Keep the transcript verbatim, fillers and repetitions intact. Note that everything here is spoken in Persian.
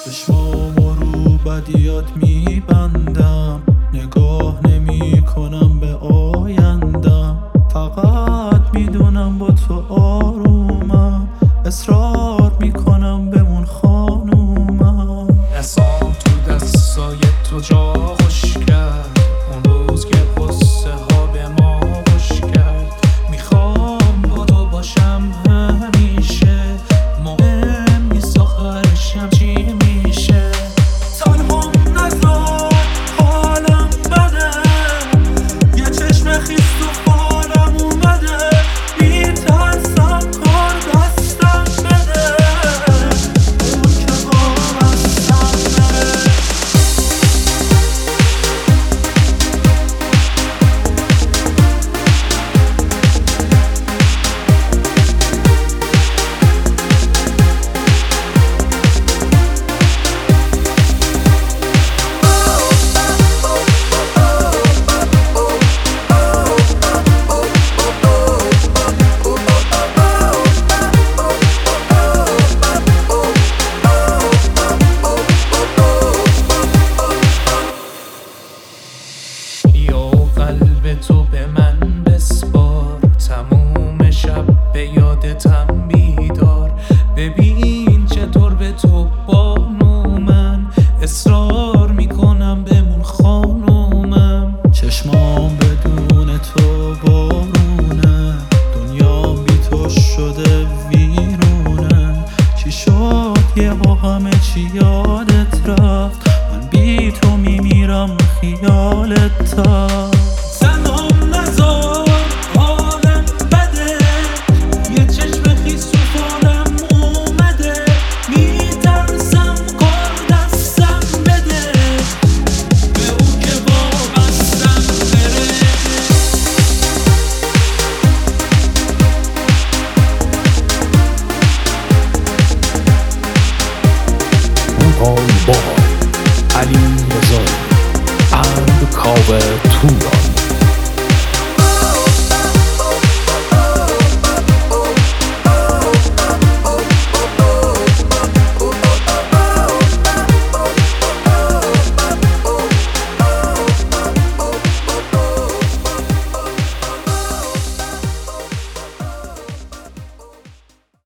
چشمامو رو بدیات میبندم، نگاه نمی کنم به آیندم، فقط میدونم با تو آرومم، اصرار میکنم بمون خانومم. دستام تو دستای تو جا خوش کرد، اون روز که قصه ها به ما خوش کرد. میخوام با تو باشم همیشه، مهم نیست آخرشم چی میشه. تنهام نذار حالم بده، یه چشم خیس تو فالم اومده، میترسم کار دستم بده، اون که وابستم بره. قلب تو به من بسپار، تموم شب به یادتم بیدار. ببین چطور به تو بانو من اصرار میکنم بمون خانومم. چشمام بدون تو بارونه، دنیا بی تو شده ویرونه. چی شد یهو همه چی یادت رفت، من بی تو میمیرم خیالت تا. تنهام نذار حالم بده، یه چشم خیس تو فالم اومده، میترسم کار دستم بده، به اون که وابستم بره. Boy, علی رضایی and cover tour